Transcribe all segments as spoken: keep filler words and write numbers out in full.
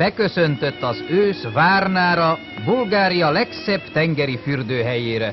beköszöntött az ősz Várnára, Bulgária legszebb tengeri fürdőhelyére.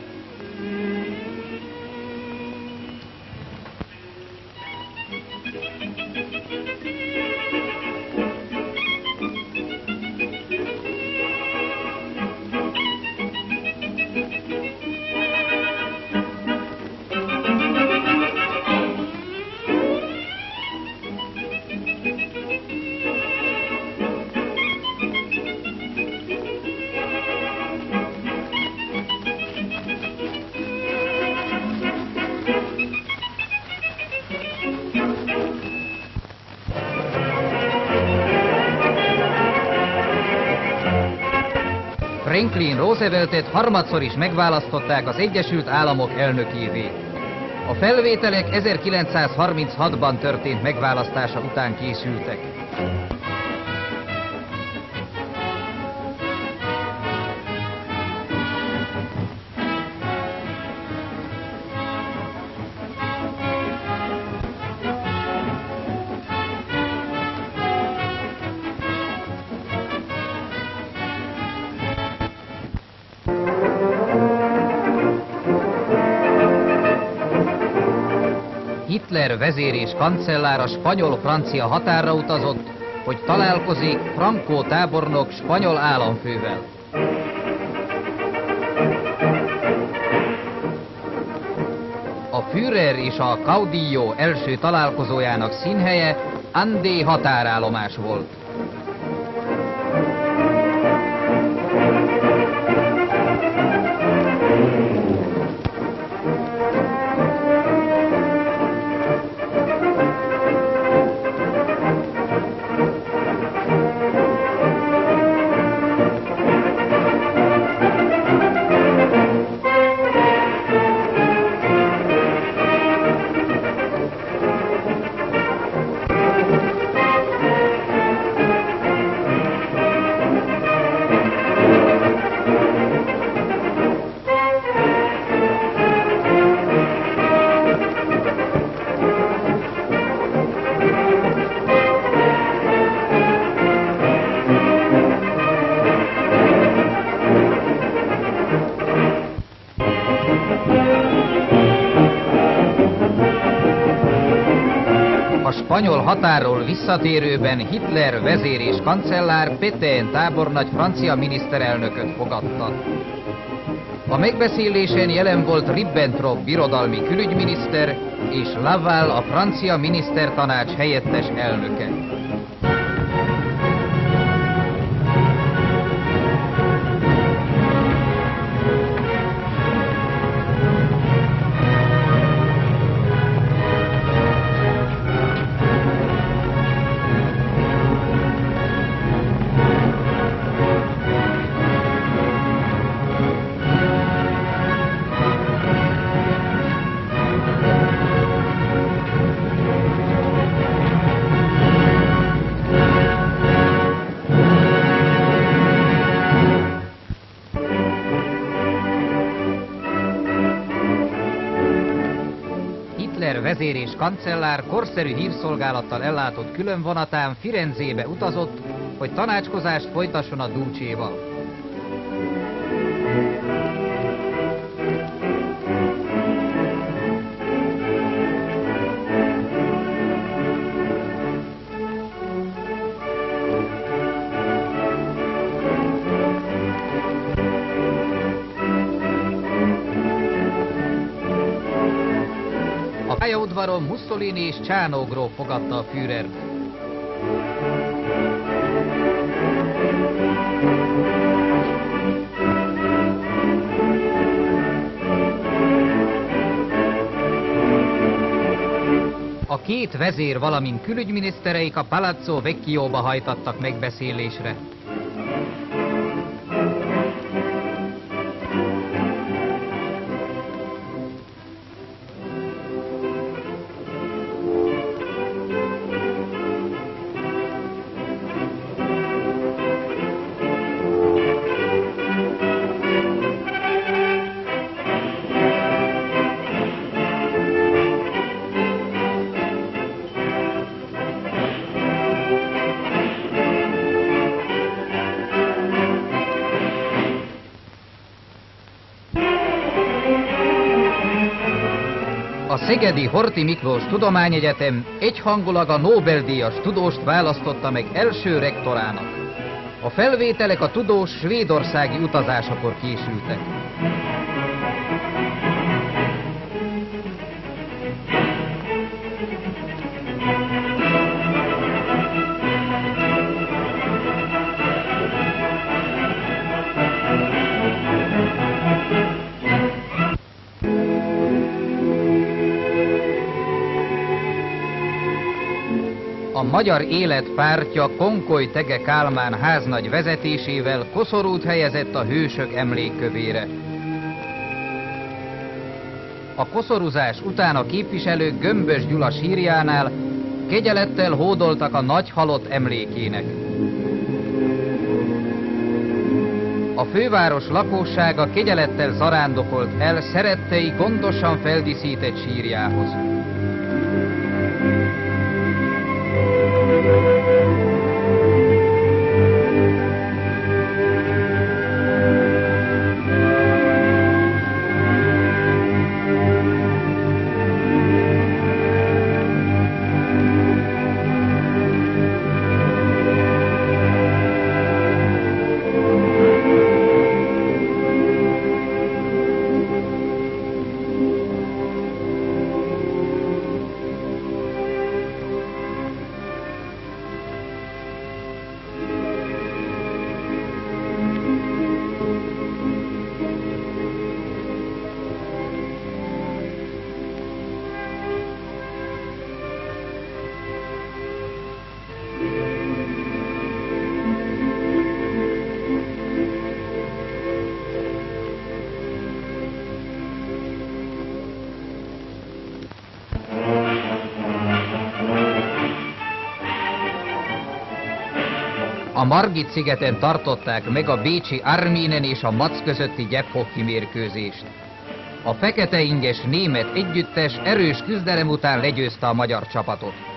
Franklin Rooseveltet harmadszor is megválasztották az Egyesült Államok elnökévé. A felvételek ezerkilencszázharminchatban történt megválasztása után készültek. Hitler vezér és kancellár a spanyol-francia határra utazott, hogy találkozik Franco tábornok spanyol államfővel. A Führer és a Caudillo első találkozójának színhelye Andé határállomás volt. A spanyol határról visszatérőben Hitler vezér és kancellár Pétain tábornagy francia miniszterelnököt fogadta. A megbeszélésen jelen volt Ribbentrop birodalmi külügyminiszter és Laval a francia minisztertanács helyettes elnöke. Hitler vezér és kancellár korszerű hírszolgálattal ellátott különvonatán Firenzébe utazott, hogy tanácskozást folytasson a Ducéval. A pályaudvaron Mussolini és Csánó gróf fogadta a Führert. A két vezér, valamint külügyminisztereik a Palazzo Vecchioba hajtattak megbeszélésre. A szegedi Horthy Miklós Tudományegyetem egyhangulag a Nobel-díjas tudóst választotta meg első rektorának. A felvételek a tudós svédországi utazásakor készültek. A Magyar Élet pártja Konkoly Thege Kálmán háznagy vezetésével koszorút helyezett a hősök emlékkövére. A koszorúzás után a képviselők Gömbös Gyula sírjánál kegyelettel hódoltak a nagy halott emlékének. A főváros lakossága kegyelettel zarándokolt el szerettei gondosan feldíszített sírjához. A Margit-szigeten tartották meg a bécsi Arminen és a Matz közötti gyephoki mérkőzést. A fekete inges német együttes erős küzdelem után legyőzte a magyar csapatot.